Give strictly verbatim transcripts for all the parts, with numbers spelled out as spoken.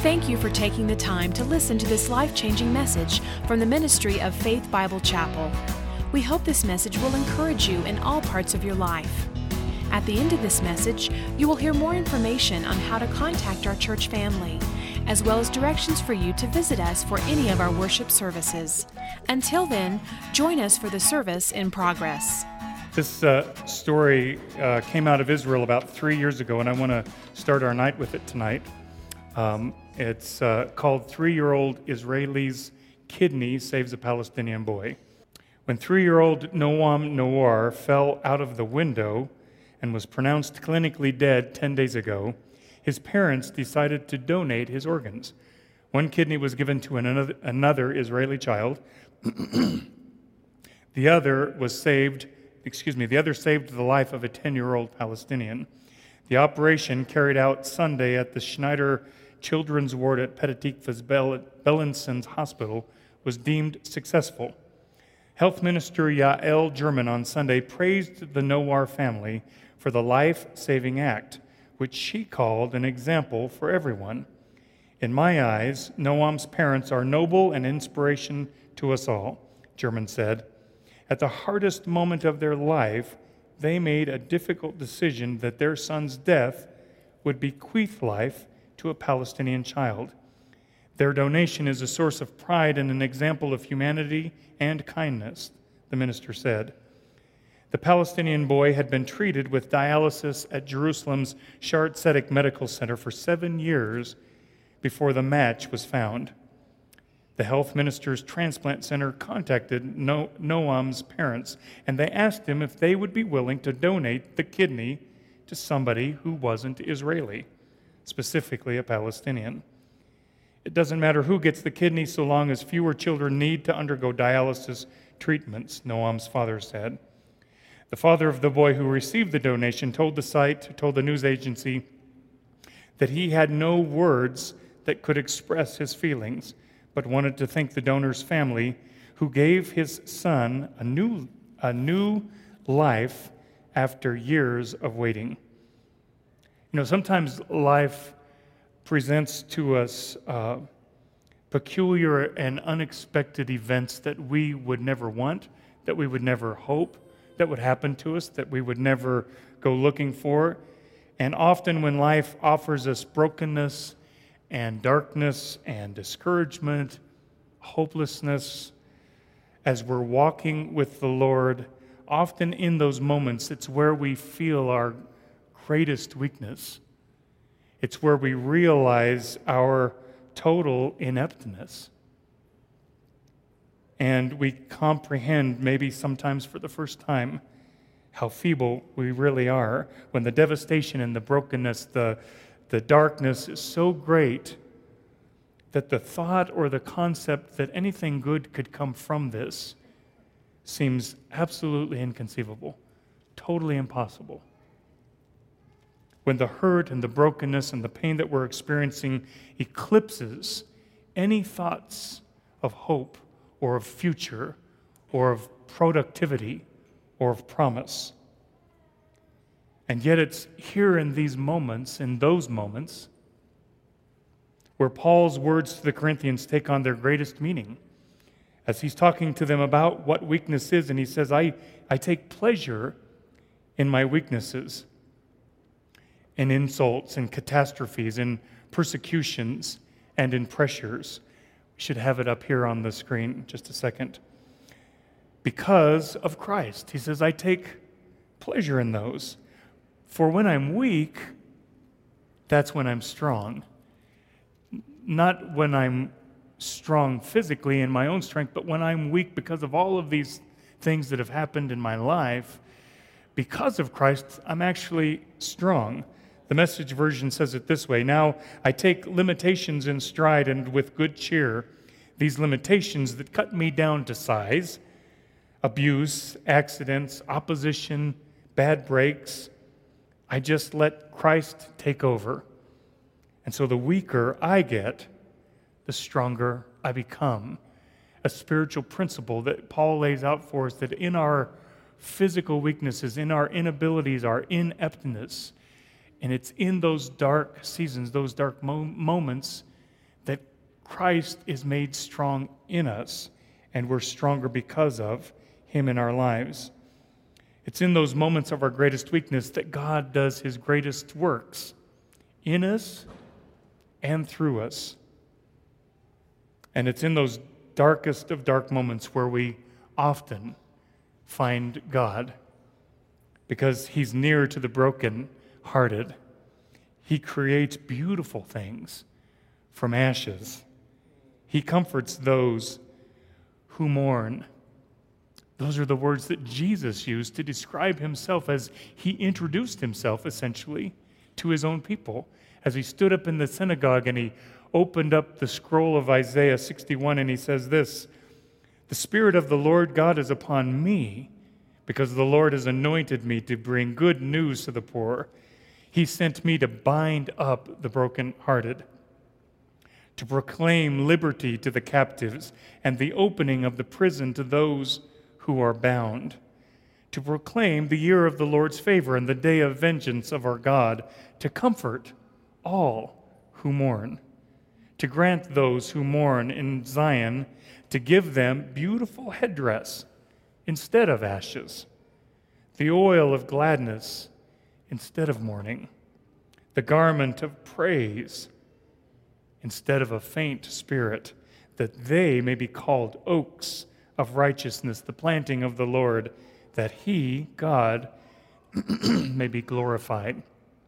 Thank you for taking the time to listen to this life-changing message from the ministry of Faith Bible Chapel. We hope this message will encourage you in all parts of your life. At the end of this message, you will hear more information on how to contact our church family, as well as directions for you to visit us for any of our worship services. Until then, join us for the service in progress. This uh, story uh, came out of Israel about three years ago, and I want to start our night with it tonight. Um, it's uh, called Three-Year-Old Israeli's Kidney Saves a Palestinian Boy. When three-year-old Noam Nawar fell out of the window and was pronounced clinically dead ten days ago, his parents decided to donate his organs. One kidney was given to another, another Israeli child. The other was saved, excuse me, the other saved the life of a ten-year-old Palestinian. The operation, carried out Sunday at the Schneider Children's Ward at Petah Tikva's Bellinson's Hospital, was deemed successful. Health Minister Yael German on Sunday praised the Nawar family for the life-saving act, which she called an example for everyone. In my eyes, Noam's parents are noble and inspiration to us all, German said. At the hardest moment of their life, they made a difficult decision that their son's death would bequeath life to a Palestinian child. Their donation is a source of pride and an example of humanity and kindness, the minister said. The Palestinian boy had been treated with dialysis at Jerusalem's Shaare Zedek Medical Center for seven years before the match was found. The health minister's transplant center contacted no- Noam's parents, and they asked him if they would be willing to donate the kidney to somebody who wasn't Israeli, specifically a Palestinian. It doesn't matter who gets the kidney so long as fewer children need to undergo dialysis treatments, Noam's father said. The father of the boy who received the donation told the site, told the news agency, that he had no words that could express his feelings, but wanted to thank the donor's family who gave his son a new, a new life after years of waiting. You know, sometimes life presents to us uh, peculiar and unexpected events that we would never want, that we would never hope that would happen to us, that we would never go looking for. And often when life offers us brokenness and darkness and discouragement, hopelessness, as we're walking with the Lord, often in those moments, it's where we feel our greatest weakness. It's where we realize our total ineptness. And we comprehend, maybe sometimes for the first time, how feeble we really are when the devastation and the brokenness, the, the darkness is so great that the thought or the concept that anything good could come from this seems absolutely inconceivable, totally impossible. When the hurt and the brokenness and the pain that we're experiencing eclipses any thoughts of hope or of future or of productivity or of promise. And yet it's here in these moments, in those moments, where Paul's words to the Corinthians take on their greatest meaning. As he's talking to them about what weakness is, and he says, I, I take pleasure in my weaknesses, in insults, in catastrophes, in persecutions, and in pressures. We should have it up here on the screen just a second. Because of Christ. He says, I take pleasure in those. For when I'm weak, that's when I'm strong. Not when I'm strong physically in my own strength, but when I'm weak because of all of these things that have happened in my life. Because of Christ, I'm actually strong. The Message version says it this way: now I take limitations in stride and with good cheer. These limitations that cut me down to size, abuse, accidents, opposition, bad breaks, I just let Christ take over. And so the weaker I get, the stronger I become. A spiritual principle that Paul lays out for us, that in our physical weaknesses, in our inabilities, our ineptness, and it's in those dark seasons, those dark mo- moments, Christ is made strong in us, and we're stronger because of him in our lives. It's in those moments of our greatest weakness that God does his greatest works in us and through us. And it's in those darkest of dark moments where we often find God, because he's near to the broken-hearted. He creates beautiful things from ashes. He comforts those who mourn. Those are the words that Jesus used to describe himself as he introduced himself, essentially, to his own people. As he stood up in the synagogue and he opened up the scroll of Isaiah sixty-one, and he says this, "The Spirit of the Lord God is upon me, because the Lord has anointed me to bring good news to the poor. He sent me to bind up the brokenhearted, to proclaim liberty to the captives and the opening of the prison to those who are bound, to proclaim the year of the Lord's favor and the day of vengeance of our God, to comfort all who mourn, to grant those who mourn in Zion, to give them beautiful headdress instead of ashes, the oil of gladness instead of mourning, the garment of praise instead of a faint spirit, that they may be called oaks of righteousness, the planting of the Lord, that he, God, may be glorified."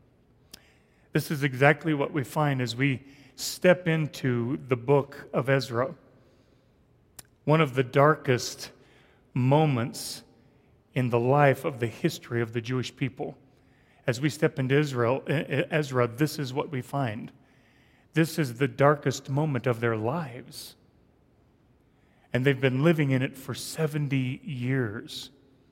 This is exactly what we find as we step into the book of Ezra. One of the darkest moments in the life of the history of the Jewish people. As we step into Israel, Ezra, this is what we find. This is the darkest moment of their lives. And they've been living in it for seventy years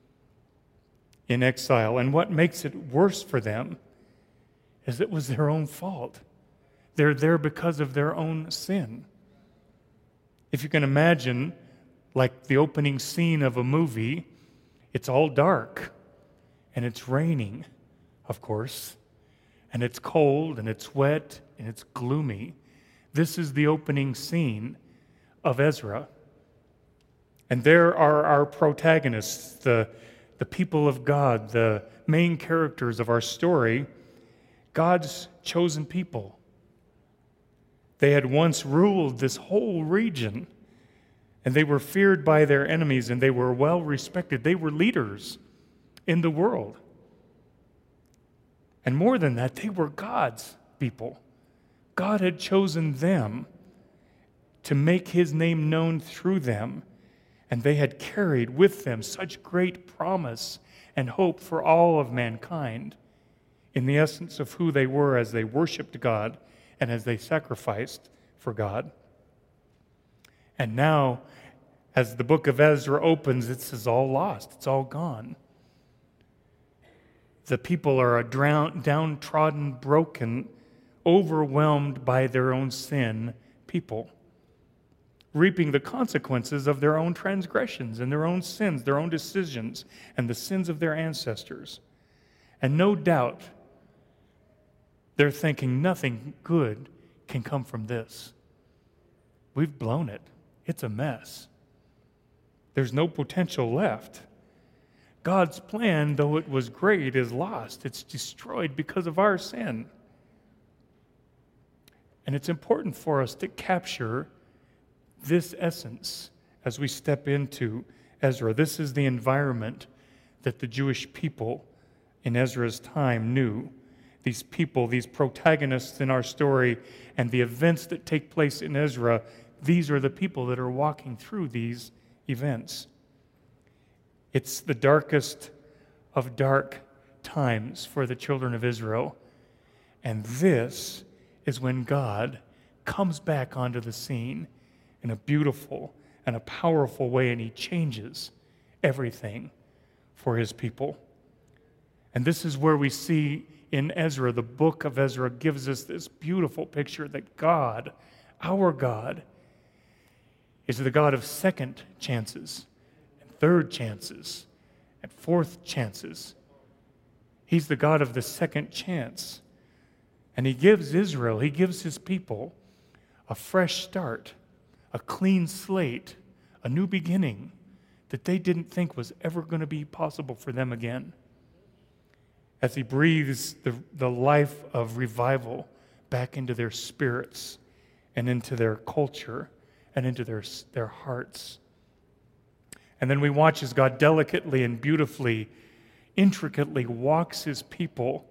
in exile. And what makes it worse for them is it was their own fault. They're there because of their own sin. If you can imagine, like the opening scene of a movie, it's all dark, and it's raining, of course, and it's cold, and it's wet, and it's gloomy. This is the opening scene of Ezra. And there are our protagonists, the, the people of God, the main characters of our story, God's chosen people. They had once ruled this whole region, and they were feared by their enemies, and they were well respected. They were leaders in the world. And more than that, they were God's people. God had chosen them to make his name known through them, and they had carried with them such great promise and hope for all of mankind in the essence of who they were as they worshiped God and as they sacrificed for God. And now, as the book of Ezra opens, this is all lost. It's all gone. The people are a drown, downtrodden, broken, overwhelmed by their own sin people, reaping the consequences of their own transgressions and their own sins, their own decisions, and the sins of their ancestors. And no doubt, they're thinking nothing good can come from this. We've blown it. It's a mess. There's no potential left. God's plan, though it was great, is lost. It's destroyed because of our sin. And it's important for us to capture this essence as we step into Ezra. This is the environment that the Jewish people in Ezra's time knew. These people, these protagonists in our story, and the events that take place in Ezra, these are the people that are walking through these events. It's the darkest of dark times for the children of Israel. And this is when God comes back onto the scene in a beautiful and a powerful way, and he changes everything for his people. And this is where we see in Ezra, the book of Ezra gives us this beautiful picture that God, our God, is the God of second chances, and third chances, and fourth chances. He's the God of the second chance. And he gives Israel, he gives his people a fresh start, a clean slate, a new beginning that they didn't think was ever going to be possible for them again. As he breathes the, the life of revival back into their spirits and into their culture and into their, their hearts. And then we watch as God delicately and beautifully, intricately walks his people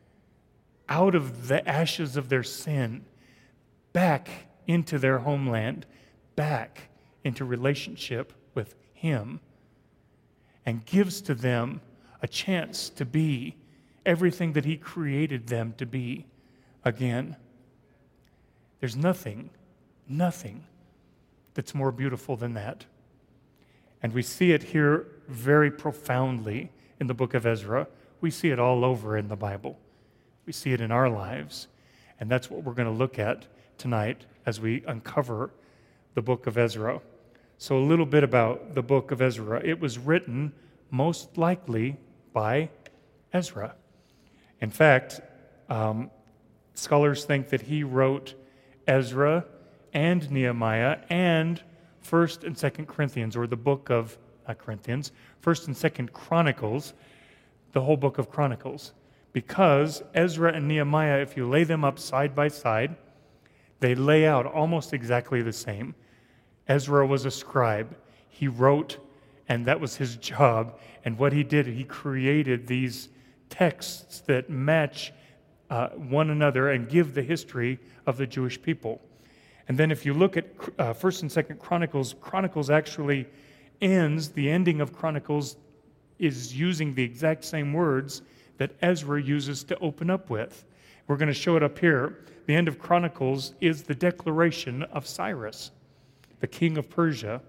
out of the ashes of their sin, back into their homeland, back into relationship with him, and gives to them a chance to be everything that he created them to be again. There's nothing, nothing that's more beautiful than that. And we see it here very profoundly in the book of Ezra. We see it all over in the Bible. We see it in our lives. And that's what we're going to look at tonight as we uncover the book of Ezra. So a little bit about the book of Ezra. It was written most likely by Ezra. In fact, um, scholars think that he wrote Ezra and Nehemiah and First and Second Corinthians, or the book of, not Corinthians, First and Second Chronicles, the whole book of Chronicles. Because Ezra and Nehemiah, if you lay them up side by side, they lay out almost exactly the same. Ezra was a scribe. He wrote, and that was his job. And what he did, he created these texts that match uh, one another and give the history of the Jewish people. And then if you look at uh, First and Second Chronicles, Chronicles actually ends, the ending of Chronicles is using the exact same words that Ezra uses to open up with. We're going to show it up here. The end of Chronicles is the declaration of Cyrus, the king of Persia.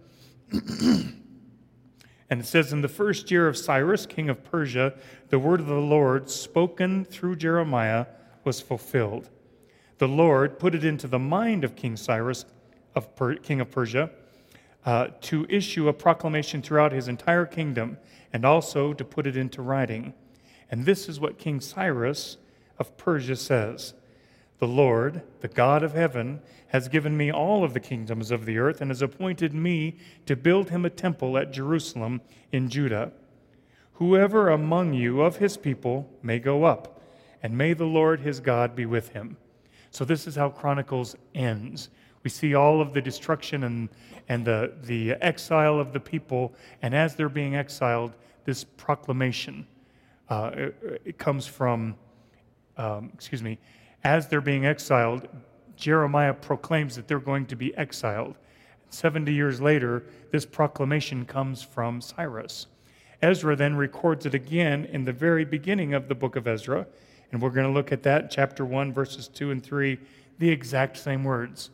And it says, in the first year of Cyrus, king of Persia, the word of the Lord spoken through Jeremiah was fulfilled. The Lord put it into the mind of King Cyrus, of per- king of Persia, uh, to issue a proclamation throughout his entire kingdom, and also to put it into writing. And this is what King Cyrus of Persia says. The Lord, the God of heaven, has given me all of the kingdoms of the earth and has appointed me to build him a temple at Jerusalem in Judah. Whoever among you of his people may go up, and may the Lord his God be with him. So this is how Chronicles ends. We see all of the destruction and, and the, the exile of the people, and as they're being exiled, this proclamation, uh, it, it comes from, um, excuse me, as they're being exiled, Jeremiah proclaims that they're going to be exiled. seventy years later, this proclamation comes from Cyrus. Ezra then records it again in the very beginning of the book of Ezra, and we're going to look at that, chapter one, verses two and three, the exact same words.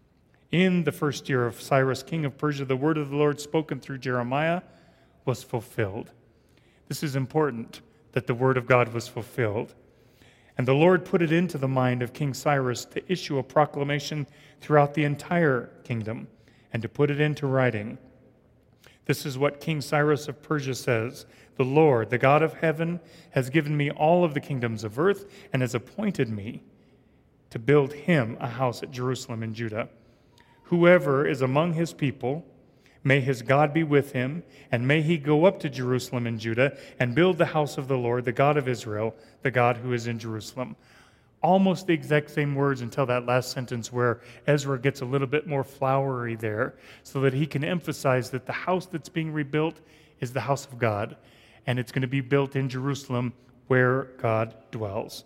In the first year of Cyrus, king of Persia, the word of the Lord spoken through Jeremiah was fulfilled. This is important, that the word of God was fulfilled. And the Lord put it into the mind of King Cyrus to issue a proclamation throughout the entire kingdom and to put it into writing. This is what King Cyrus of Persia says. The Lord, the God of heaven, has given me all of the kingdoms of earth and has appointed me to build him a house at Jerusalem in Judah. Whoever is among his people, may his God be with him, and may he go up to Jerusalem in Judah and build the house of the Lord, the God of Israel, the God who is in Jerusalem. Almost the exact same words until that last sentence where Ezra gets a little bit more flowery there so that he can emphasize that the house that's being rebuilt is the house of God, and it's going to be built in Jerusalem where God dwells.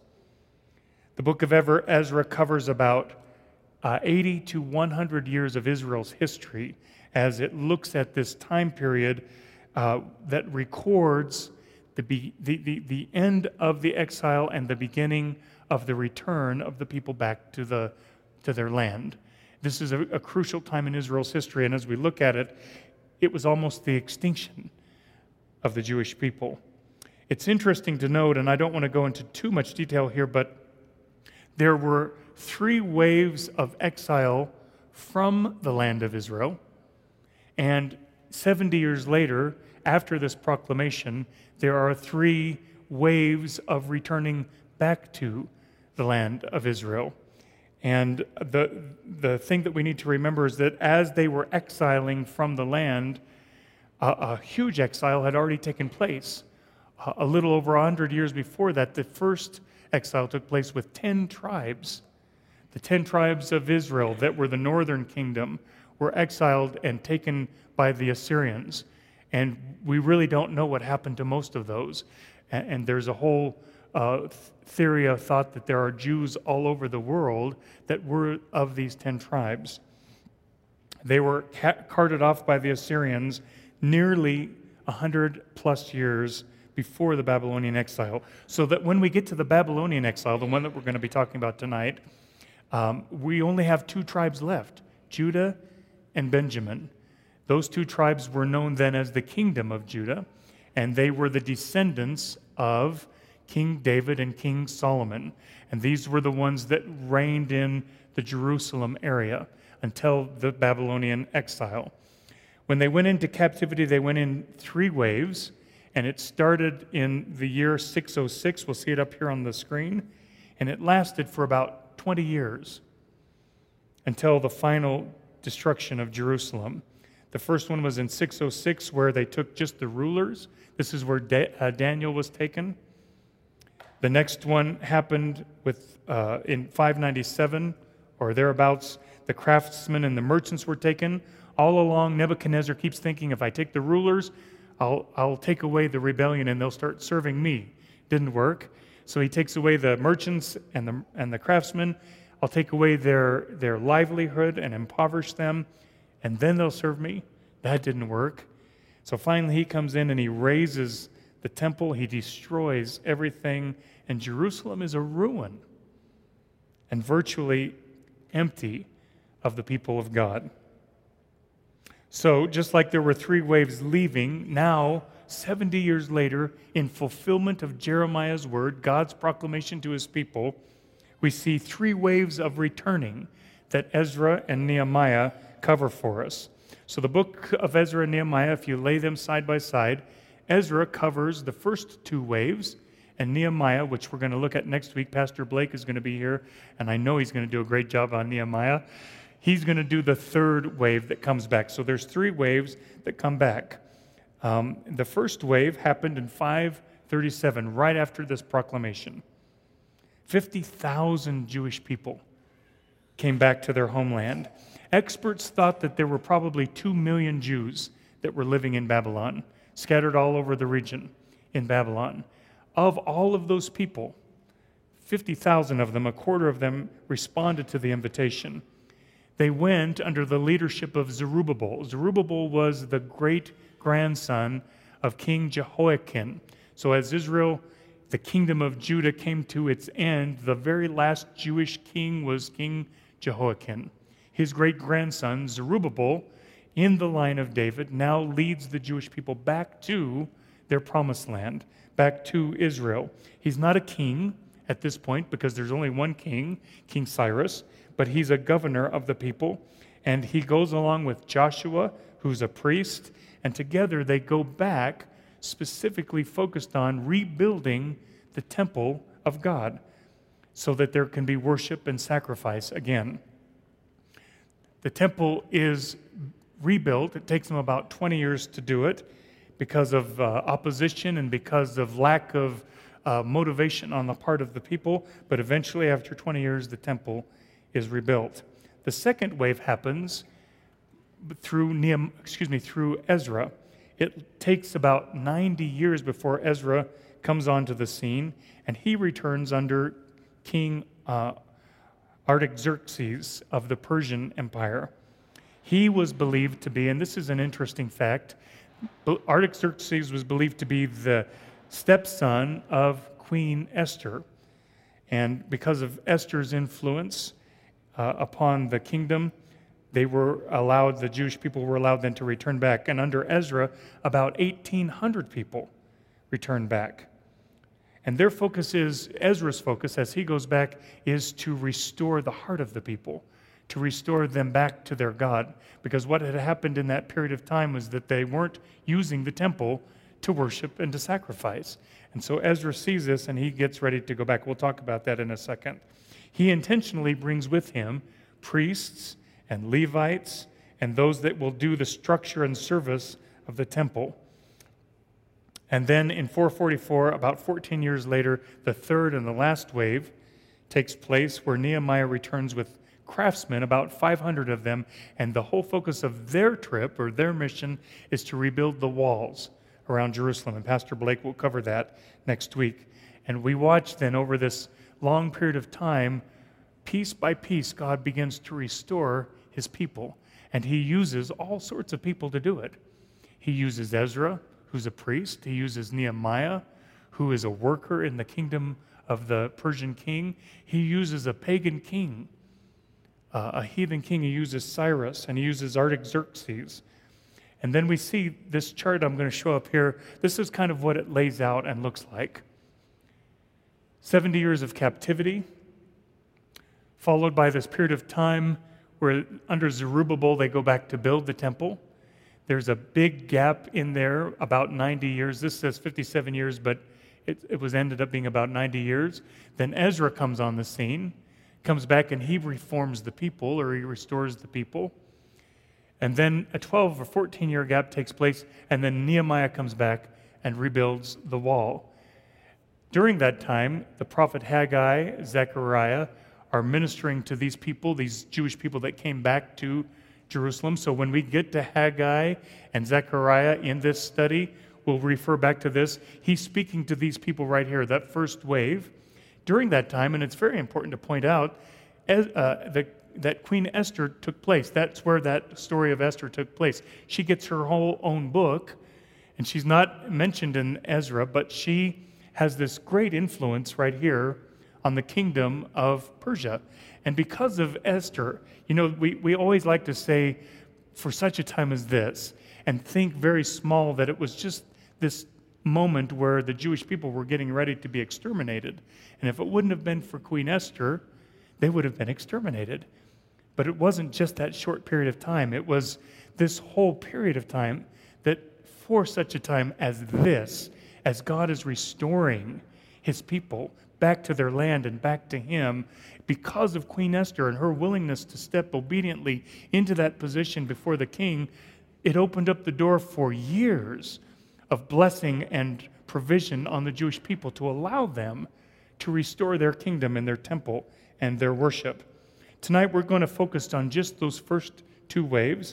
The book of Ezra covers about uh, eighty to one hundred years of Israel's history as it looks at this time period uh, that records the, be, the, the, the end of the exile and the beginning of the return of the people back to, the, to their land. This is a, a crucial time in Israel's history, and as we look at it, it was almost the extinction of the Jewish people. It's interesting to note, and I don't want to go into too much detail here, but there were three waves of exile from the land of Israel. And seventy years later, after this proclamation, there are three waves of returning back to the land of Israel. And the, the thing that we need to remember is that as they were exiling from the land, a, a huge exile had already taken place. A, a little over one hundred years before that, the first exile took place with ten tribes. The ten tribes of Israel that were the northern kingdom were exiled and taken by the Assyrians. And we really don't know what happened to most of those. And, and there's a whole uh, theory of thought that there are Jews all over the world that were of these ten tribes. They were ca- carted off by the Assyrians nearly one hundred plus years before the Babylonian exile. So that when we get to the Babylonian exile, the one that we're going to be talking about tonight, um, we only have two tribes left, Judah and Benjamin. Those two tribes were known then as the Kingdom of Judah, and they were the descendants of King David and King Solomon. And these were the ones that reigned in the Jerusalem area until the Babylonian exile. When they went into captivity, they went in three waves, and it started in the year six oh six. We'll see it up here on the screen. And it lasted for about twenty years until the final destruction of Jerusalem. The first one was in six oh six, where they took just the rulers. This is where da- uh, Daniel was taken. The next one happened with uh, in five ninety-seven or thereabouts. The craftsmen and the merchants were taken. All along, Nebuchadnezzar keeps thinking, if I take the rulers, I'll, I'll take away the rebellion and they'll start serving me. Didn't work. So he takes away the merchants and the and the craftsmen. I'll take away their, their livelihood and impoverish them, and then they'll serve me. That didn't work. So finally he comes in and he razes the temple. He destroys everything, and Jerusalem is a ruin and virtually empty of the people of God. So just like there were three waves leaving, now, seventy years later, in fulfillment of Jeremiah's word, God's proclamation to his people, we see three waves of returning that Ezra and Nehemiah cover for us. So the book of Ezra and Nehemiah, if you lay them side by side, Ezra covers the first two waves, and Nehemiah, which we're going to look at next week, Pastor Blake is going to be here, and I know he's going to do a great job on Nehemiah. He's going to do the third wave that comes back. So there's three waves that come back. Um, the first wave happened in five thirty-seven, right after this proclamation. fifty thousand Jewish people came back to their homeland. Experts thought that there were probably two million Jews that were living in Babylon, scattered all over the region in Babylon. Of all of those people, fifty thousand of them, a quarter of them, responded to the invitation. They went under the leadership of Zerubbabel. Zerubbabel was the great-grandson of King Jehoiakim. So as Israel, the kingdom of Judah, came to its end, the very last Jewish king was King Jehoiakim. His great-grandson, Zerubbabel, in the line of David, now leads the Jewish people back to their promised land, back to Israel. He's not a king at this point because there's only one king, King Cyrus, but he's a governor of the people, and he goes along with Joshua, who's a priest, and together they go back specifically focused on rebuilding the temple of God so that there can be worship and sacrifice again. The temple is rebuilt. It takes them about twenty years to do it because of uh, opposition and because of lack of uh, motivation on the part of the people, but eventually after twenty years the temple is rebuilt. The second wave happens through Nehem, excuse me, through Ezra. It takes about ninety years before Ezra comes onto the scene, and he returns under King uh, Artaxerxes of the Persian Empire. He was believed to be, and this is an interesting fact, Artaxerxes was believed to be the stepson of Queen Esther. And because of Esther's influence uh, upon the kingdom, they were allowed, the Jewish people were allowed then to return back. And under Ezra, about eighteen hundred people returned back. And their focus is, Ezra's focus as he goes back, is to restore the heart of the people, to restore them back to their God. Because what had happened in that period of time was that they weren't using the temple to worship and to sacrifice. And so Ezra sees this and he gets ready to go back. We'll talk about that in a second. He intentionally brings with him priests and Levites and those that will do the structure and service of the temple. And then in four forty-four, about fourteen years later, the third and the last wave takes place where Nehemiah returns with craftsmen, about five hundred of them, and the whole focus of their trip or their mission is to rebuild the walls around Jerusalem. And Pastor Blake will cover that next week. And we watch then over this long period of time, piece by piece, God begins to restore his people. And he uses all sorts of people to do it. He uses Ezra, who's a priest. He uses Nehemiah, who is a worker in the kingdom of the Persian king. He uses a pagan king, uh, a heathen king. He uses Cyrus, and he uses Artaxerxes. And then we see this chart I'm going to show up here. This is kind of what it lays out and looks like. seventy years of captivity, followed by this period of time where under Zerubbabel they go back to build the temple. There's a big gap in there, about ninety years. This says fifty-seven years, but it, it was ended up being about ninety years. Then Ezra comes on the scene, comes back, and he reforms the people, or he restores the people. And then a twelve or fourteen year gap takes place, and then Nehemiah comes back and rebuilds the wall. During that time, the prophet Haggai, Zechariah, are ministering to these people, these Jewish people that came back to Jerusalem. So when we get to Haggai and Zechariah in this study, we'll refer back to this. He's speaking to these people right here, that first wave. During that time, and it's very important to point out, as, uh, the, that Queen Esther took place. That's where that story of Esther took place. She gets her whole own book, and she's not mentioned in Ezra, but she has this great influence right here on the kingdom of Persia. And because of Esther, you know, we, we always like to say, for such a time as this, and think very small that it was just this moment where the Jewish people were getting ready to be exterminated. And if it wouldn't have been for Queen Esther, they would have been exterminated. But it wasn't just that short period of time. It was this whole period of time that for such a time as this, as God is restoring his people back to their land and back to him, because of Queen Esther and her willingness to step obediently into that position before the king, it opened up the door for years of blessing and provision on the Jewish people to allow them to restore their kingdom and their temple and their worship. Tonight we're going to focus on just those first two waves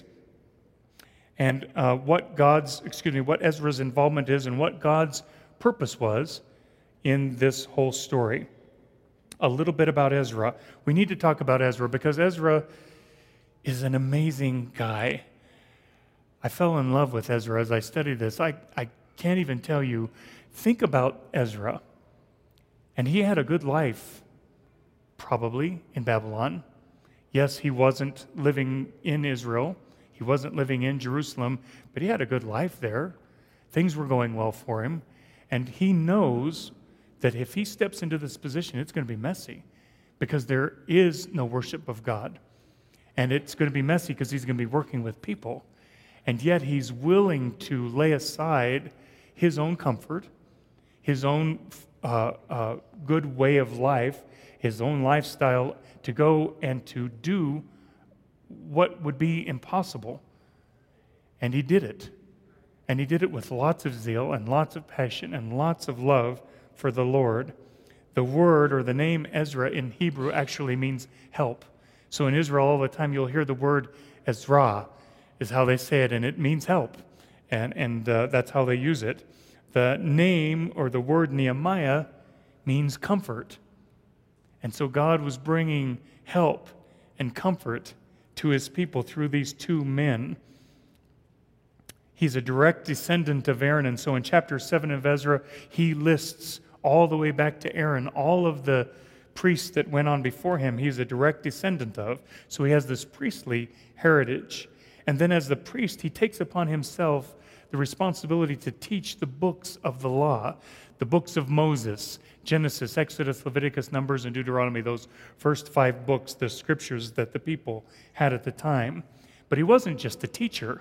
and uh, what God's, excuse me, what Ezra's involvement is and what God's purpose was in this whole story. A little bit about Ezra. We need to talk about Ezra because Ezra is an amazing guy. I fell in love with Ezra as I studied this. I, I can't even tell you. Think about Ezra. And he had a good life, probably, in Babylon. Yes, he wasn't living in Israel. He wasn't living in Jerusalem, but he had a good life there. Things were going well for him. And he knows that if he steps into this position, it's going to be messy because there is no worship of God. And it's going to be messy because he's going to be working with people. And yet he's willing to lay aside his own comfort, his own uh, uh, good way of life, his own lifestyle, to go and to do what would be impossible. And he did it. And he did it with lots of zeal and lots of passion and lots of love for the Lord. The word or the name Ezra in Hebrew actually means help. So in Israel all the time you'll hear the word Ezra is how they say it, and it means help. And, and uh, that's how they use it. The name or the word Nehemiah means comfort. And so God was bringing help and comfort to his people through these two men. He's a direct descendant of Aaron, and so in chapter seven of Ezra, he lists all the way back to Aaron, all of the priests that went on before him, he's a direct descendant of. So he has this priestly heritage. And then as the priest, he takes upon himself the responsibility to teach the books of the law, the books of Moses, Genesis, Exodus, Leviticus, Numbers, and Deuteronomy, those first five books, the scriptures that the people had at the time. But he wasn't just a teacher.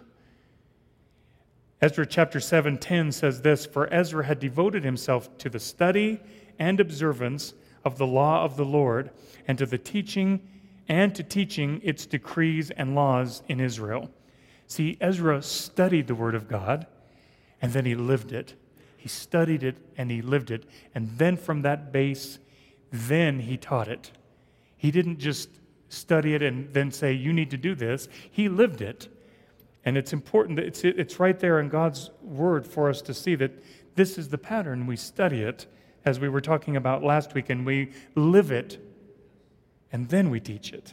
Ezra chapter seven ten says this, "For Ezra had devoted himself to the study and observance of the law of the Lord, and to the teaching and to teaching its decrees and laws in Israel. See, Ezra studied the Word of God, and then he lived it. He studied it and he lived it. And then from that base, then he taught it. He didn't just study it and then say, you need to do this. He lived it. And it's important that it's, it's right there in God's Word for us to see that this is the pattern. We study it, as we were talking about last week, and we live it, and then we teach it.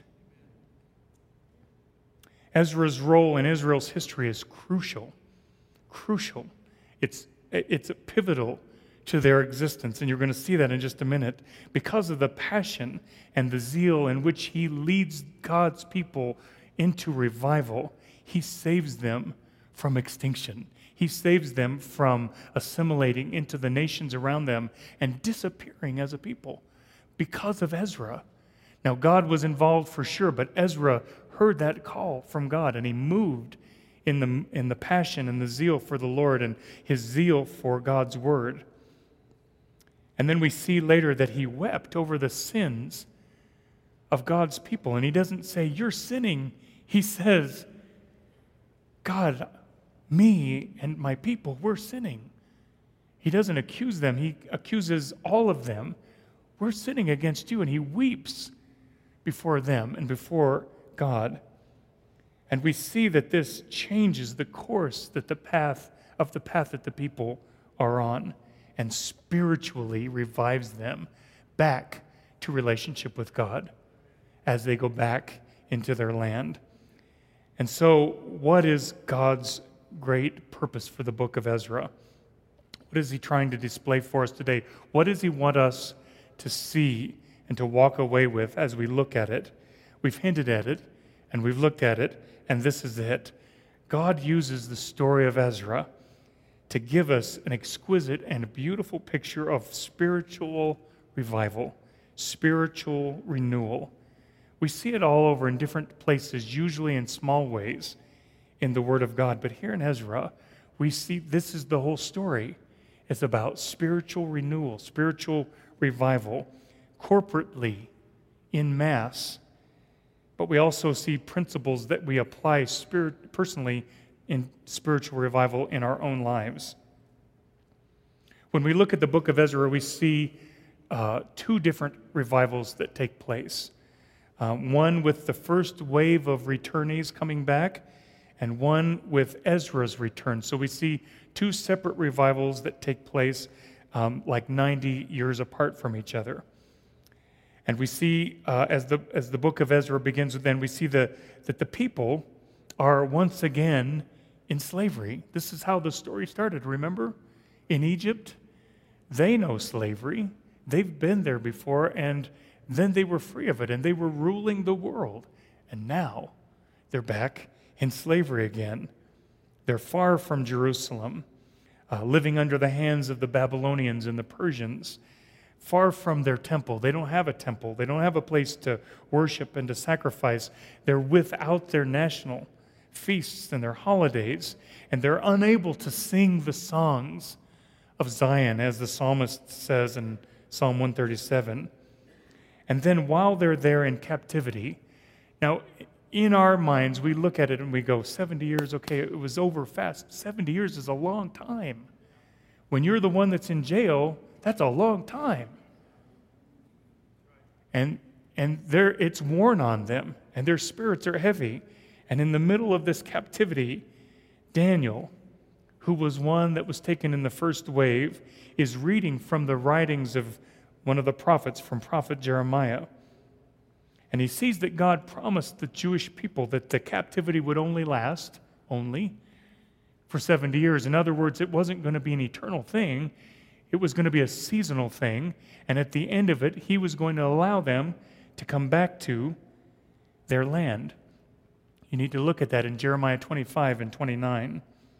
Ezra's role in Israel's history is crucial. Crucial. It's, it's pivotal to their existence, and you're going to see that in just a minute, because of the passion and the zeal in which he leads God's people into revival. He saves them from extinction. He saves them from assimilating into the nations around them and disappearing as a people because of Ezra. Now, God was involved for sure, but Ezra heard that call from God, and he moved in the, in the passion and the zeal for the Lord and his zeal for God's word. And then we see later that he wept over the sins of God's people. And he doesn't say, you're sinning. He says, God, me and my people, we're sinning. He doesn't accuse them. He accuses all of them. We're sinning against you. And he weeps before them and before God. And we see that this changes the course that the path of the path that the people are on, and spiritually revives them back to relationship with God as they go back into their land. And so, what is God's great purpose for the book of Ezra? What is he trying to display for us today? What does he want us to see and to walk away with as we look at it? We've hinted at it, and we've looked at it, and this is it. God uses the story of Ezra to give us an exquisite and beautiful picture of spiritual revival, spiritual renewal. We see it all over in different places, usually in small ways in the Word of God. But here in Ezra, we see this is the whole story. It's about spiritual renewal, spiritual revival, corporately, in mass. But we also see principles that we apply spirit, personally in spiritual revival in our own lives. When we look at the book of Ezra, we see uh, two different revivals that take place. Um, one with the first wave of returnees coming back, and one with Ezra's return. So we see two separate revivals that take place um, like ninety years apart from each other. And we see, uh, as the as the book of Ezra begins, then we see the, that the people are once again in slavery. This is how the story started, remember? In Egypt, they know slavery. They've been there before, and then they were free of it, and they were ruling the world. And now they're back in slavery again. They're far from Jerusalem, uh, living under the hands of the Babylonians and the Persians, far from their temple. They don't have a temple. They don't have a place to worship and to sacrifice. They're without their national feasts and their holidays, and they're unable to sing the songs of Zion, as the psalmist says in Psalm one thirty-seven. And then while they're there in captivity, now in our minds we look at it and we go, seventy years, okay, it was over fast. seventy years is a long time. When you're the one that's in jail, that's a long time. And and there it's worn on them, and their spirits are heavy. And in the middle of this captivity, Daniel, who was one that was taken in the first wave, is reading from the writings of one of the prophets, from prophet Jeremiah. And he sees that God promised the Jewish people that the captivity would only last, only, for seventy years. In other words, it wasn't going to be an eternal thing. It was going to be a seasonal thing. And at the end of it, he was going to allow them to come back to their land. You need to look at that in Jeremiah twenty-five and twenty-nine.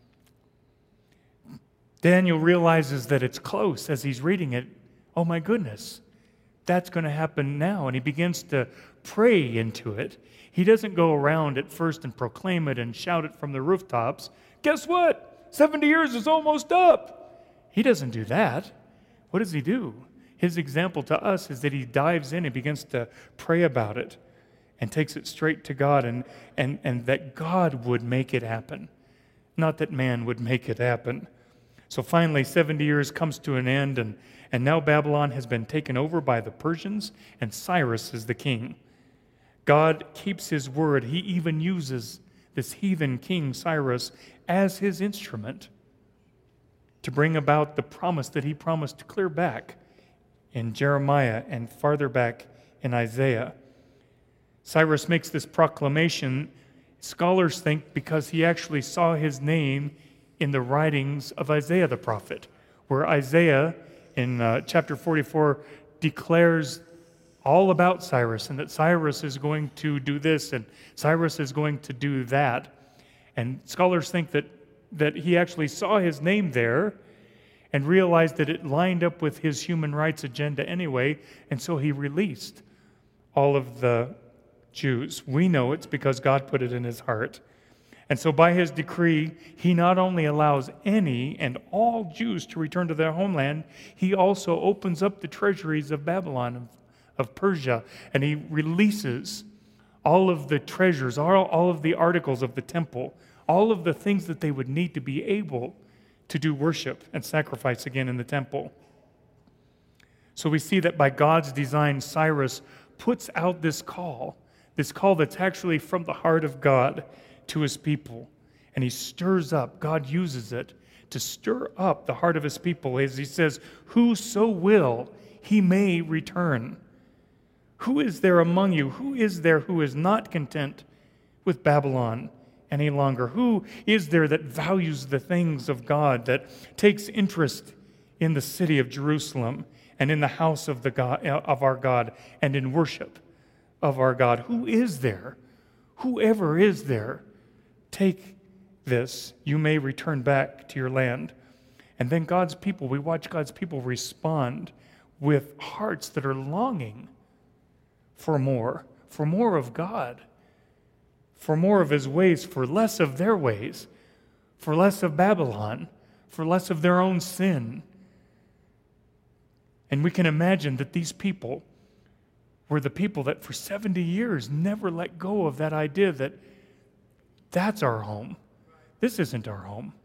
Daniel realizes that it's close as he's reading it. Oh my goodness, that's going to happen now. And he begins to pray into it. He doesn't go around at first and proclaim it and shout it from the rooftops. Guess what? seventy years is almost up. He doesn't do that. What does he do? His example to us is that he dives in and begins to pray about it and takes it straight to God, and, and, and that God would make it happen, not that man would make it happen. So finally, seventy years comes to an end, and, and now Babylon has been taken over by the Persians, and Cyrus is the king. God keeps his word. He even uses this heathen king, Cyrus, as his instrument to bring about the promise that he promised clear back in Jeremiah and farther back in Isaiah. Cyrus makes this proclamation, scholars think, because he actually saw his name in the writings of Isaiah the prophet, where Isaiah in uh, chapter forty-four declares all about Cyrus, and that Cyrus is going to do this and Cyrus is going to do that. And scholars think that, that he actually saw his name there and realized that it lined up with his human rights agenda anyway, and so he released all of the Jews. We know it's because God put it in his heart. And so by his decree, he not only allows any and all Jews to return to their homeland, he also opens up the treasuries of Babylon, of, of Persia, and he releases all of the treasures, all, all of the articles of the temple, all of the things that they would need to be able to do worship and sacrifice again in the temple. So we see that by God's design, Cyrus puts out this call, this call that's actually from the heart of God to his people. And he stirs up, God uses it to stir up the heart of his people, as he says, whoso will, he may return. Who is there among you? Who is there who is not content with Babylon any longer? Who is there that values the things of God, that takes interest in the city of Jerusalem and in the house of the God, of our God, and in worship of our God? Who is there? Whoever is there, take this. You may return back to your land. And then God's people, we watch God's people respond with hearts that are longing for more, for more of God, for more of his ways, for less of their ways, for less of Babylon, for less of their own sin. And we can imagine that these people were the people that for seventy years never let go of that idea that that's our home. This isn't our home.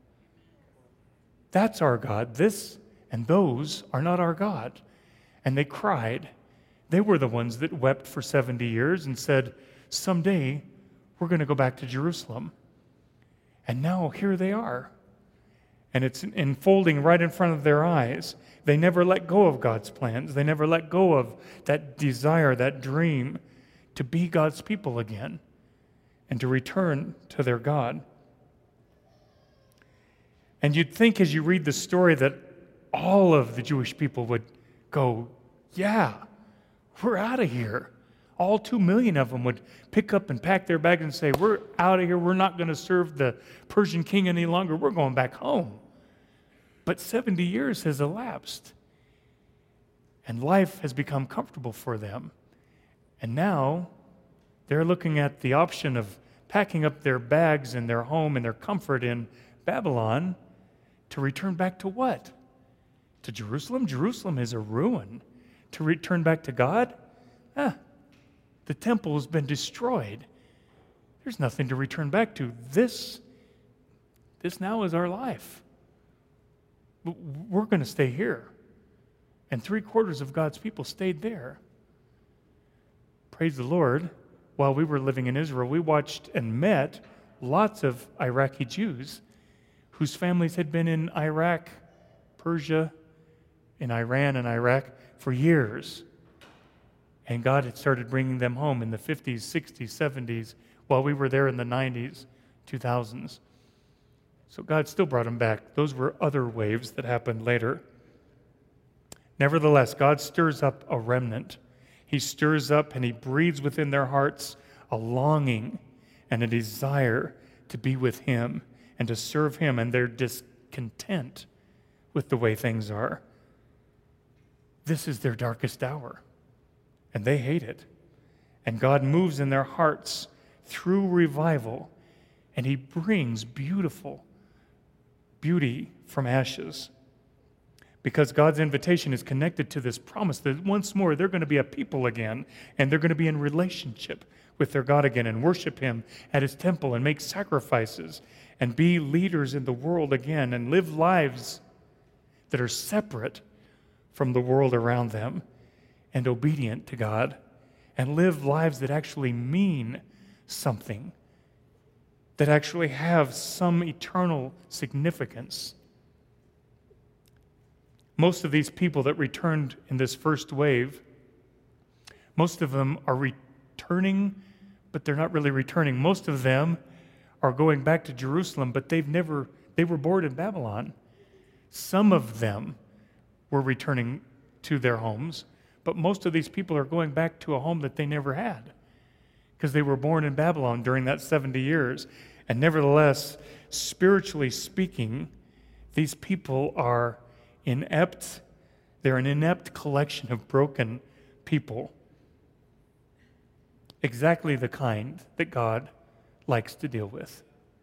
That's our God. This and those are not our God. And they cried. They were the ones that wept for seventy years and said, someday we're going to go back to Jerusalem. And now here they are. And it's unfolding right in front of their eyes. They never let go of God's plans. They never let go of that desire, that dream to be God's people again and to return to their God. And you'd think as you read the story that all of the Jewish people would go, yeah, we're out of here. All two million of them would pick up and pack their bags and say, we're out of here. We're not going to serve the Persian king any longer. We're going back home. But seventy years has elapsed, and life has become comfortable for them. And now they're looking at the option of packing up their bags and their home and their comfort in Babylon to return back to what? To Jerusalem? Jerusalem is a ruin. To return back to God? Ah, the temple has been destroyed. There's nothing to return back to. This, this now is our life. We're going to stay here. And three quarters of God's people stayed there. Praise the Lord. While we were living in Israel, we watched and met lots of Iraqi Jews whose families had been in Iraq, Persia, in Iran and Iraq for years. And God had started bringing them home in the fifties, sixties, seventies, while we were there in the nineties, two thousands. So God still brought them back. Those were other waves that happened later. Nevertheless, God stirs up a remnant. He stirs up and he breathes within their hearts a longing and a desire to be with him and to serve him, and they're discontent with the way things are. This is their darkest hour, and they hate it. And God moves in their hearts through revival, and he brings beautiful beauty from ashes. Because God's invitation is connected to this promise that once more they're going to be a people again, and they're going to be in relationship with their God again and worship Him at His temple and make sacrifices and be leaders in the world again and live lives that are separate from the world around them and obedient to God, and live lives that actually mean something, that actually have some eternal significance. Most of these people that returned in this first wave, most of them are returning, but they're not really returning. Most of them are going back to Jerusalem, but they've never, they were born in Babylon. Some of them were returning to their homes, but most of these people are going back to a home that they never had because they were born in Babylon during that seventy years. And nevertheless, spiritually speaking, these people are inept. They're an inept collection of broken people. Exactly the kind that God likes to deal with.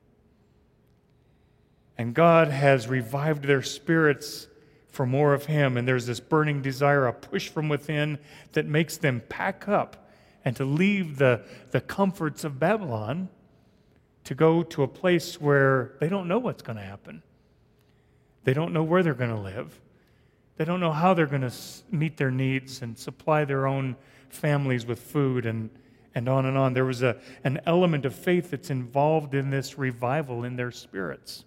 And God has revived their spirits for more of Him, and there's this burning desire, a push from within that makes them pack up and to leave the, the comforts of Babylon to go to a place where they don't know what's going to happen. They don't know where they're going to live. They don't know how they're going to meet their needs and supply their own families with food and, and on and on. There was a, an element of faith that's involved in this revival in their spirits.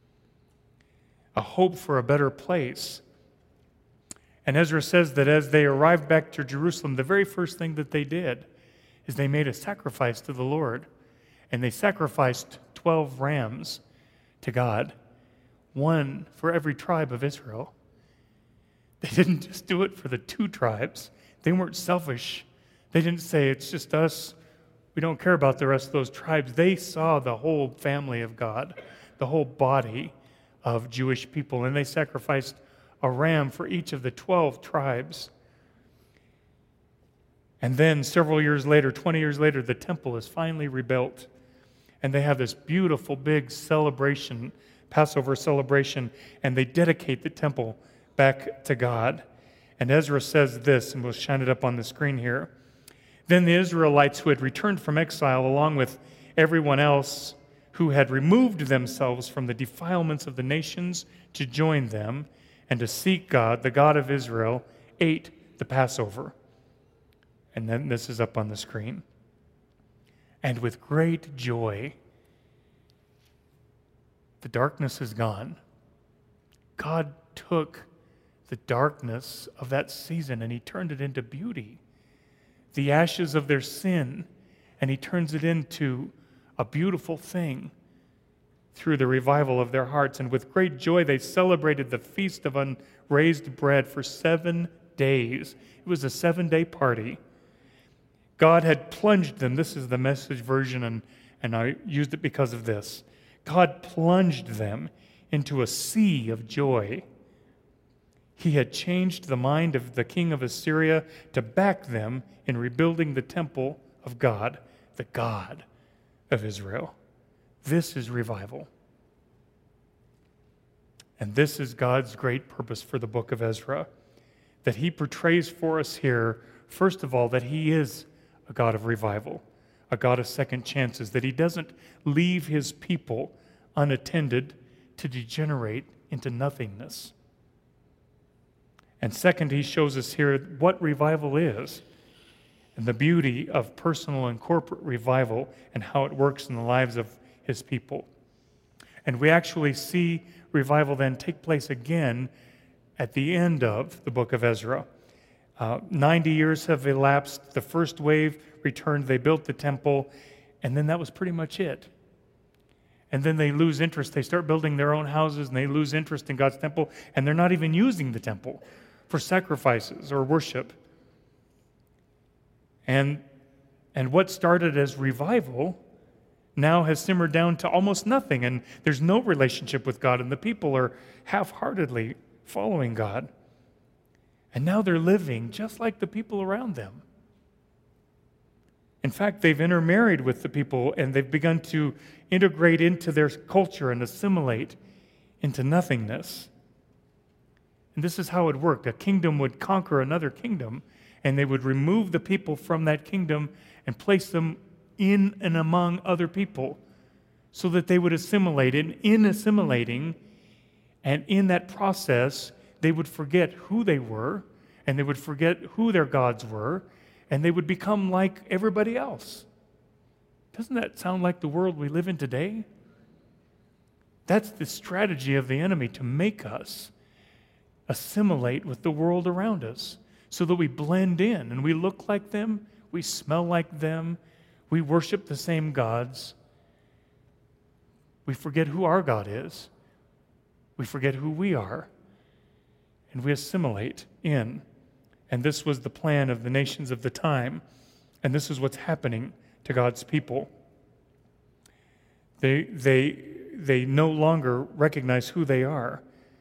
A hope for a better place. And Ezra says that as they arrived back to Jerusalem, the very first thing that they did is they made a sacrifice to the Lord. And they sacrificed twelve rams to God, one for every tribe of Israel. They didn't just do it for the two tribes. They weren't selfish. They didn't say, it's just us. We don't care about the rest of those tribes. They saw the whole family of God, the whole body of Jewish people, and they sacrificed a ram for each of the twelve tribes. And then several years later, twenty years later, the temple is finally rebuilt. And they have this beautiful big celebration, Passover celebration, and they dedicate the temple back to God. And Ezra says this, and we'll shine it up on the screen here. Then the Israelites who had returned from exile, along with everyone else who had removed themselves from the defilements of the nations to join them and to seek God, the God of Israel, ate the Passover. And then this is up on the screen. And with great joy, the darkness is gone. God took the darkness of that season and He turned it into beauty. The ashes of their sin, and He turns it into a beautiful thing through the revival of their hearts. And with great joy, they celebrated the Feast of Unraised Bread for seven days. It was a seven-day party. God had plunged them. This is the Message version, and, and I used it because of this. God plunged them into a sea of joy. He had changed the mind of the king of Assyria to back them in rebuilding the temple of God, the God of Israel. This is revival. And this is God's great purpose for the book of Ezra, that He portrays for us here, first of all, that He is a God of revival, a God of second chances, that He doesn't leave His people unattended to degenerate into nothingness. And second, He shows us here what revival is and the beauty of personal and corporate revival and how it works in the lives of His people. And we actually see revival then take place again at the end of the book of Ezra. Uh, ninety years have elapsed. The first wave returned. They built the temple, and then that was pretty much it. And then they lose interest. They start building their own houses, and they lose interest in God's temple, and they're not even using the temple for sacrifices or worship. And, and what started as revival now has simmered down to almost nothing, and there's no relationship with God, and the people are half-heartedly following God. And now they're living just like the people around them. In fact, they've intermarried with the people, and they've begun to integrate into their culture and assimilate into nothingness. And this is how it worked. A kingdom would conquer another kingdom, and they would remove the people from that kingdom and place them in and among other people so that they would assimilate. And in assimilating, and in that process, they would forget who they were, and they would forget who their gods were, and they would become like everybody else. Doesn't that sound like the world we live in today? That's the strategy of the enemy, to make us assimilate with the world around us so that we blend in and we look like them, we smell like them, we worship the same gods. We forget who our God is. We forget who we are. And we assimilate in. And this was the plan of the nations of the time. And this is what's happening to God's people. They, they, they no longer recognize who they are.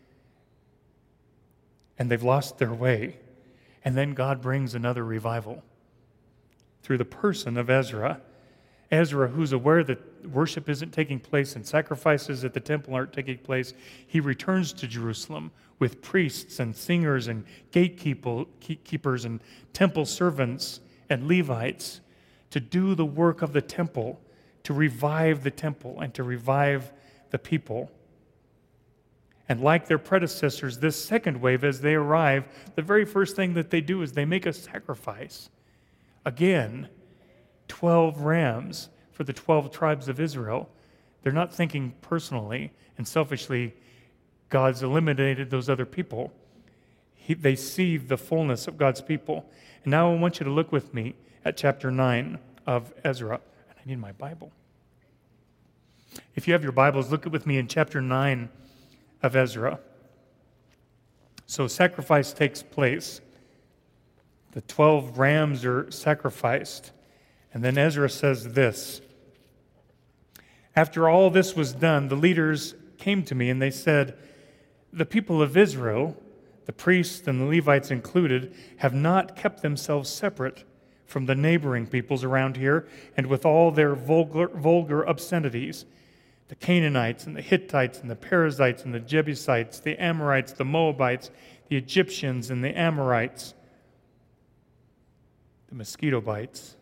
And they've lost their way. And then God brings another revival through the person of Ezra. Ezra, who's aware that worship isn't taking place and sacrifices at the temple aren't taking place, he returns to Jerusalem with priests and singers and gatekeepers and temple servants and Levites to do the work of the temple, to revive the temple and to revive the people. And like their predecessors, this second wave, as they arrive, the very first thing that they do is they make a sacrifice. Again, twelve rams for the twelve tribes of Israel. They're not thinking personally and selfishly, God's eliminated those other people. He, they see the fullness of God's people. And now I want you to look with me at chapter nine of Ezra. And I need my Bible. If you have your Bibles, look with me in chapter nine of Ezra. So sacrifice takes place. The twelve rams are sacrificed. And then Ezra says this. After all this was done, the leaders came to me and they said, the people of Israel, the priests and the Levites included, have not kept themselves separate from the neighboring peoples around here and with all their vulgar, vulgar obscenities. The Canaanites and the Hittites and the Perizzites and the Jebusites, the Amorites, the Moabites, the Egyptians and the Amorites, the mosquito bites.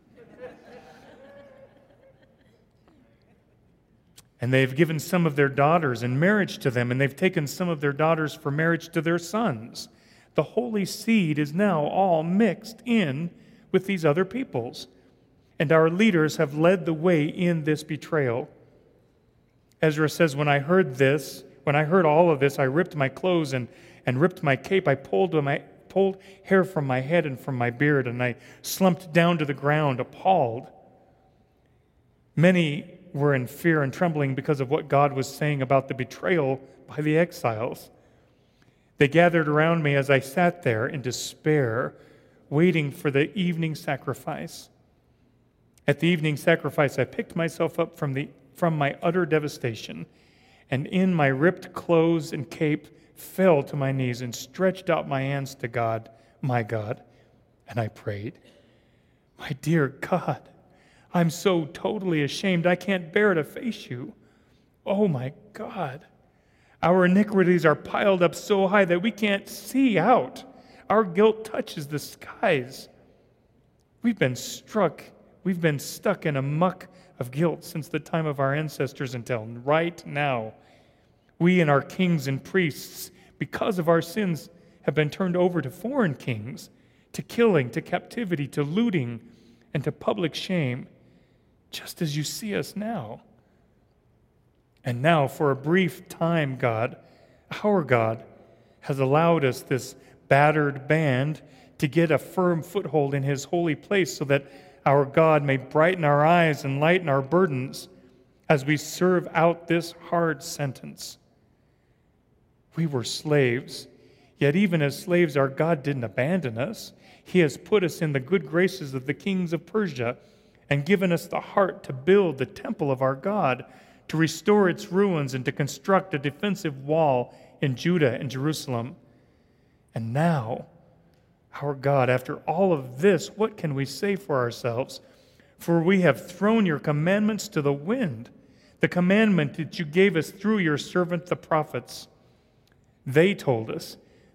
And they've given some of their daughters in marriage to them, and they've taken some of their daughters for marriage to their sons. The holy seed is now all mixed in with these other peoples. And our leaders have led the way in this betrayal. Ezra says, when I heard this, when I heard all of this, I ripped my clothes and, and ripped my cape. I pulled, my, pulled hair from my head and from my beard, and I slumped down to the ground, appalled. Many were in fear and trembling because of what God was saying about the betrayal by the exiles. They gathered around me as I sat there in despair, waiting for the evening sacrifice. At the evening sacrifice, I picked myself up from the from my utter devastation, and in my ripped clothes and cape, fell to my knees and stretched out my hands to God, my God, and I prayed, my dear God, I'm so totally ashamed, I can't bear to face you. Oh my God, our iniquities are piled up so high that we can't see out. Our guilt touches the skies. We've been struck, we've been stuck in a muck of guilt since the time of our ancestors until right now. We and our kings and priests, because of our sins, have been turned over to foreign kings, to killing, to captivity, to looting, and to public shame, just as you see us now. And now, for a brief time, God, our God, has allowed us, this battered band, to get a firm foothold in His holy place so that our God may brighten our eyes and lighten our burdens as we serve out this hard sentence. We were slaves, yet even as slaves our God didn't abandon us. He has put us in the good graces of the kings of Persia and given us the heart to build the temple of our God, to restore its ruins and to construct a defensive wall in Judah and Jerusalem. And now, our God, after all of this, what can we say for ourselves? For we have thrown your commandments to the wind, the commandment that you gave us through your servant the prophets. They told us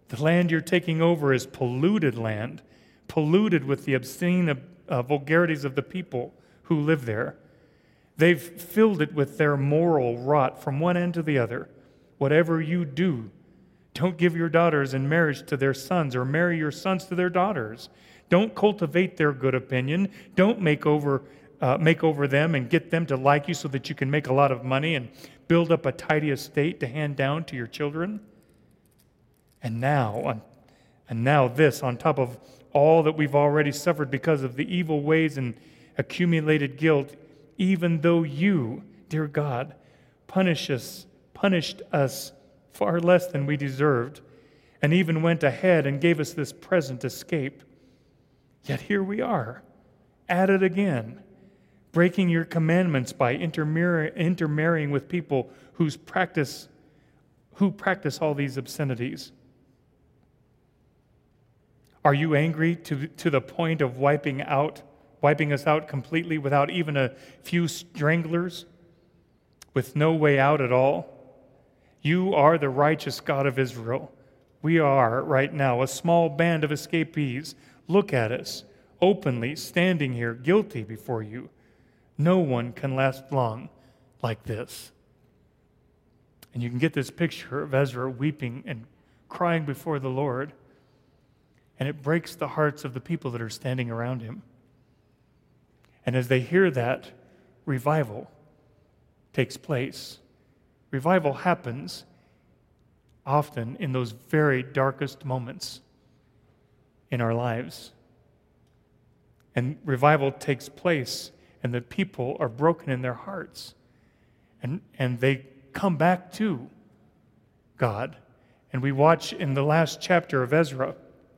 The land you're taking over is polluted land, polluted with the obscene uh, vulgarities of the people who live there. They've filled it with their moral rot from one end to the other. Whatever you do, don't give your daughters in marriage to their sons or marry your sons to their daughters. Don't cultivate their good opinion. Don't make over, uh, make over them and get them to like you so that you can make a lot of money and build up a tidy estate to hand down to your children. And now, and now this on top of all that we've already suffered because of the evil ways and accumulated guilt, even though you, dear God, punish us, punished us far less than we deserved, and even went ahead and gave us this present escape. Yet here we are, at it again, breaking your commandments by intermarry- intermarrying with people whose practice, who practice all these obscenities. Are you angry to, to the point of wiping out, wiping us out completely without even a few stranglers, with no way out at all? You are the righteous God of Israel. We are, right now, a small band of escapees. Look at us, openly standing here, guilty before you. No one can last long like this. And you can get this picture of Ezra weeping and crying before the Lord. And it breaks the hearts of the people that are standing around him. And as they hear that, revival takes place. Revival happens often in those very darkest moments in our lives. And revival takes place, and the people are broken in their hearts. And, and they come back to God. And we watch in the last chapter of Ezra,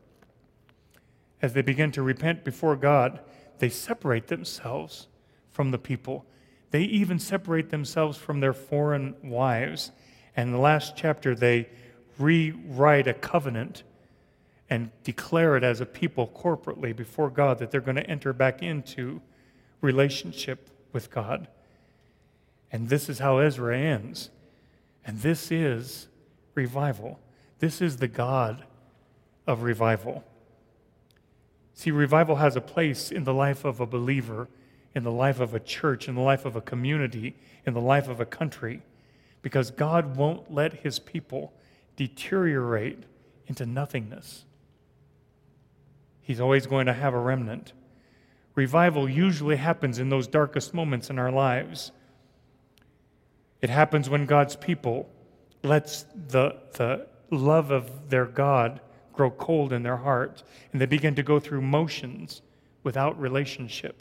as they begin to repent before God, they separate themselves from the people. They even separate themselves from their foreign wives. And in the last chapter, they rewrite a covenant and declare it as a people corporately before God that they're going to enter back into relationship with God. And this is how Ezra ends. And this is revival. This is the God of revival. See, revival has a place in the life of a believer, in the life of a church, in the life of a community, in the life of a country, because God won't let his people deteriorate into nothingness. He's always going to have a remnant. Revival usually happens in those darkest moments in our lives. It happens when God's people lets the, the love of their God grow cold in their heart, and they begin to go through motions without relationship.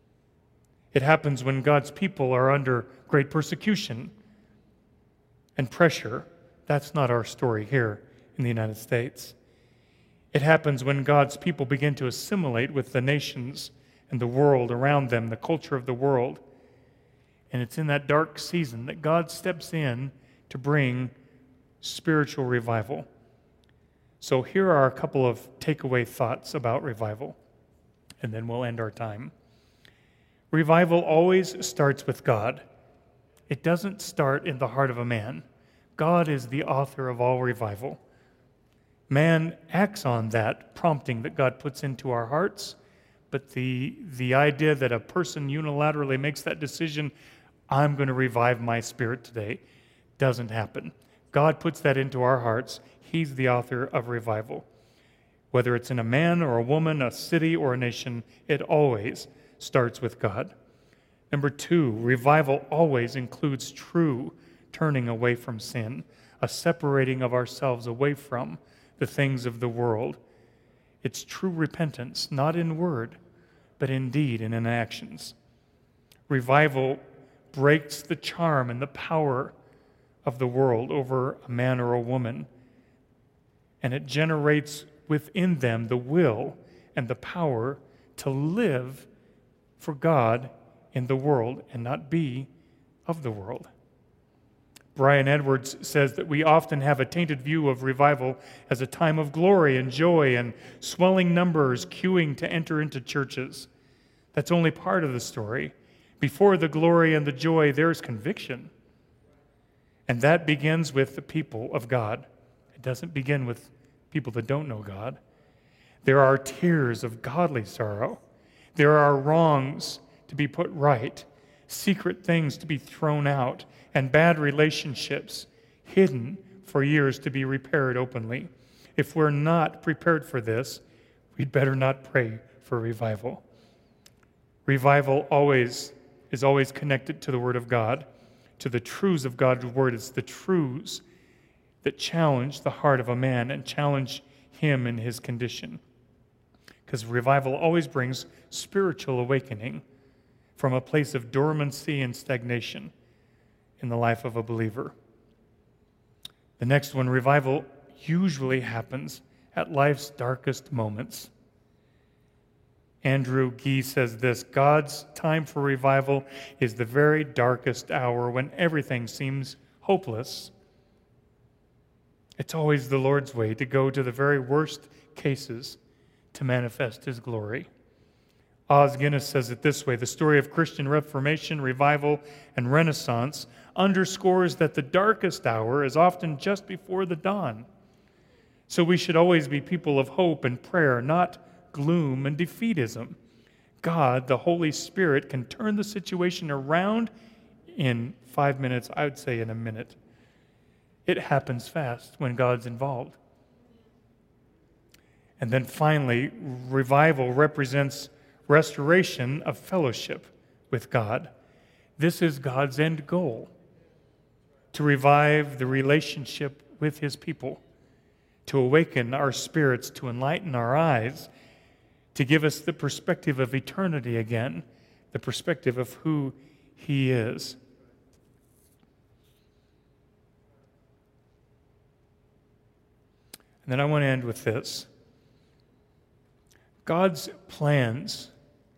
It happens when God's people are under great persecution and pressure. That's not our story here in the United States. It happens when God's people begin to assimilate with the nations and the world around them, the culture of the world. And it's in that dark season that God steps in to bring spiritual revival. So here are a couple of takeaway thoughts about revival, and then we'll end our time. Revival always starts with God. It doesn't start in the heart of a man. God is the author of all revival. Man acts on that prompting that God puts into our hearts, but the, the idea that a person unilaterally makes that decision, I'm going to revive my spirit today, doesn't happen. God puts that into our hearts. He's the author of revival. Whether it's in a man or a woman, a city or a nation, it always starts with God. Number two, revival always includes true turning away from sin, a separating of ourselves away from the things of the world. It's true repentance, not in word, but in deed and in actions. Revival breaks the charm and the power of the world over a man or a woman, and it generates within them the will and the power to live for God in the world and not be of the world. Brian Edwards says that we often have a tainted view of revival as a time of glory and joy and swelling numbers queuing to enter into churches. That's only part of the story. Before the glory and the joy, there's conviction. And that begins with the people of God. It doesn't begin with people that don't know God. There are tears of godly sorrow. There are wrongs to be put right, secret things to be thrown out, and bad relationships hidden for years to be repaired openly. If we're not prepared for this, we'd better not pray for revival. Revival always is always connected to the Word of God, to the truths of God's Word. It's the truths that challenge the heart of a man and challenge him in his condition. Because revival always brings spiritual awakening from a place of dormancy and stagnation in the life of a believer. The next one, revival usually happens at life's darkest moments. Andrew Gee says this: God's time for revival is the very darkest hour when everything seems hopeless. It's always the Lord's way to go to the very worst cases to manifest His glory. Os Guinness says it this way: the story of Christian Reformation, revival, and Renaissance underscores that the darkest hour is often just before the dawn. So we should always be people of hope and prayer, not gloom and defeatism. God, the Holy Spirit, can turn the situation around in five minutes, I would say in a minute. It happens fast when God's involved. And then finally, revival represents restoration of fellowship with God. This is God's end goal, to revive the relationship with His people, to awaken our spirits, to enlighten our eyes, to give us the perspective of eternity again, the perspective of who He is. And then I want to end with this. God's plans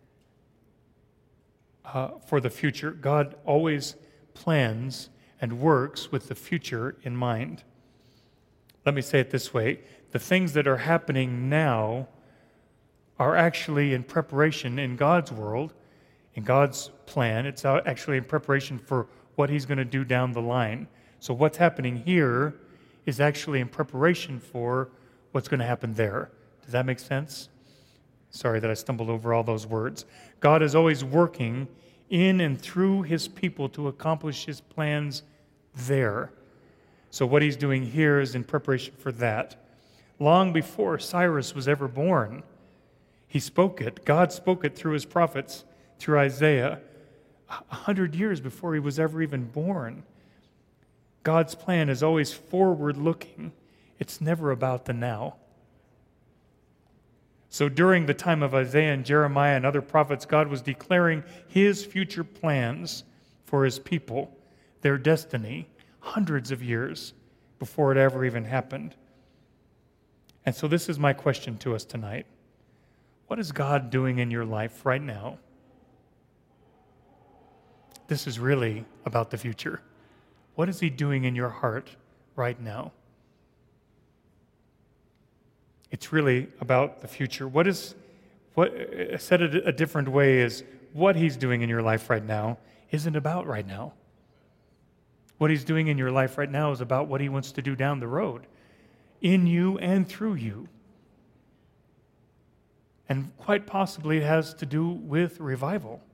uh, for the future, God always plans and works with the future in mind. Let me say it this way: the things that are happening now are actually in preparation in God's world, in God's plan. It's actually in preparation for what He's going to do down the line. So what's happening here is actually in preparation for what's going to happen there. Does that make sense? Sorry that I stumbled over all those words. God is always working in and through His people to accomplish His plans there. So what He's doing here is in preparation for that. Long before Cyrus was ever born, He spoke it. God spoke it through His prophets, through Isaiah, a hundred years before he was ever even born. God's plan is always forward-looking. It's never about the now. So during the time of Isaiah and Jeremiah and other prophets, God was declaring His future plans for His people, their destiny, hundreds of years before it ever even happened. And so this is my question to us tonight. What is God doing in your life right now? This is really about the future. What is He doing in your heart right now? It's really about the future. What is, what said it a different way is, what He's doing in your life right now isn't about right now. What He's doing in your life right now is about what He wants to do down the road, in you and through you. And quite possibly it has to do with revival.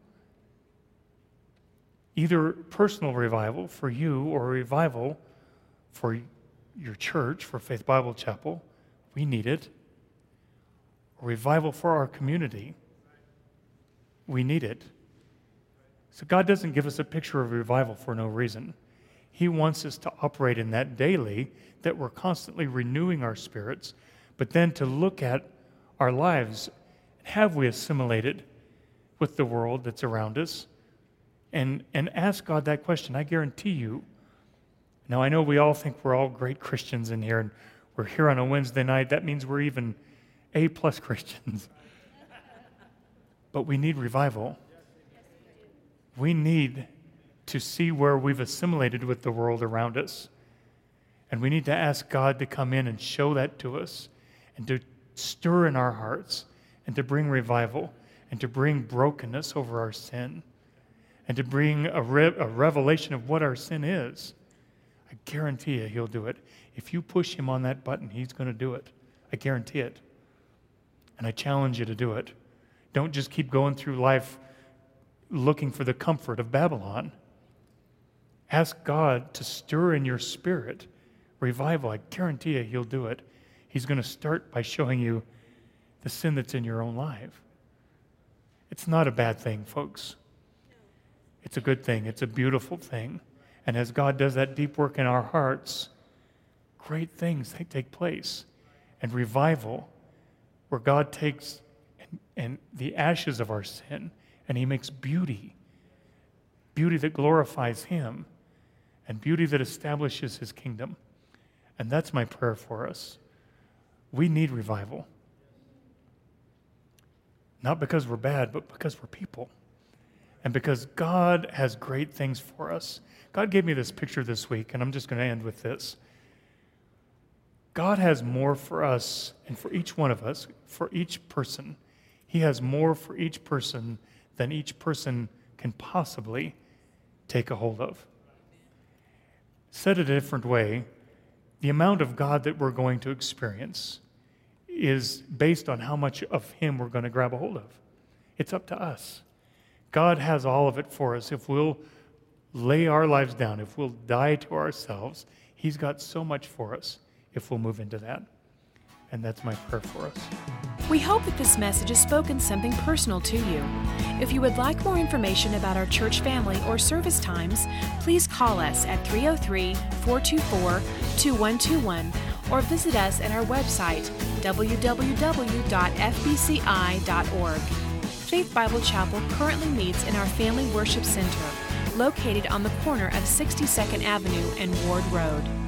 Either personal revival for you or revival for your church, for Faith Bible Chapel. We need it. Or revival for our community. We need it. So God doesn't give us a picture of revival for no reason. He wants us to operate in that daily, that we're constantly renewing our spirits, but then to look at our lives. Have we assimilated with the world that's around us? And, and ask God that question. I guarantee you. Now, I know we all think we're all great Christians in here, and we're here on a Wednesday night. That means we're even A-plus Christians. But we need revival. We need to see where we've assimilated with the world around us. And we need to ask God to come in and show that to us, and to stir in our hearts, and to bring revival, and to bring brokenness over our sin, and to bring a, re- a revelation of what our sin is. I guarantee you He'll do it. If you push Him on that button, He's going to do it. I guarantee it. And I challenge you to do it. Don't just keep going through life looking for the comfort of Babylon. Ask God to stir in your spirit revival. I guarantee you he'll do it. He's going to start by showing you the sin that's in your own life. It's not a bad thing, folks. It's a good thing. It's a beautiful thing. And as God does that deep work in our hearts, great things they take place. And revival, where God takes and, and the ashes of our sin and he makes beauty, beauty that glorifies him, and beauty that establishes his kingdom. And that's my prayer for us. We need revival. Not because we're bad, but because we're people. And because God has great things for us. God gave me this picture this week, and I'm just going to end with this. God has more for us and for each one of us, for each person. He has more for each person than each person can possibly take a hold of. Said a different way, the amount of God that we're going to experience is based on how much of him we're going to grab a hold of. It's up to us. God has all of it for us. If we'll lay our lives down, if we'll die to ourselves, he's got so much for us if we'll move into that. And that's my prayer for us. We hope that this message has spoken something personal to you. If you would like more information about our church family or service times, please call us at three oh three, four two four, two one two one or visit us at our website, w w w dot f b c i dot org. Faith Bible Chapel currently meets in our Family Worship Center, located on the corner of sixty-second Avenue and Ward Road.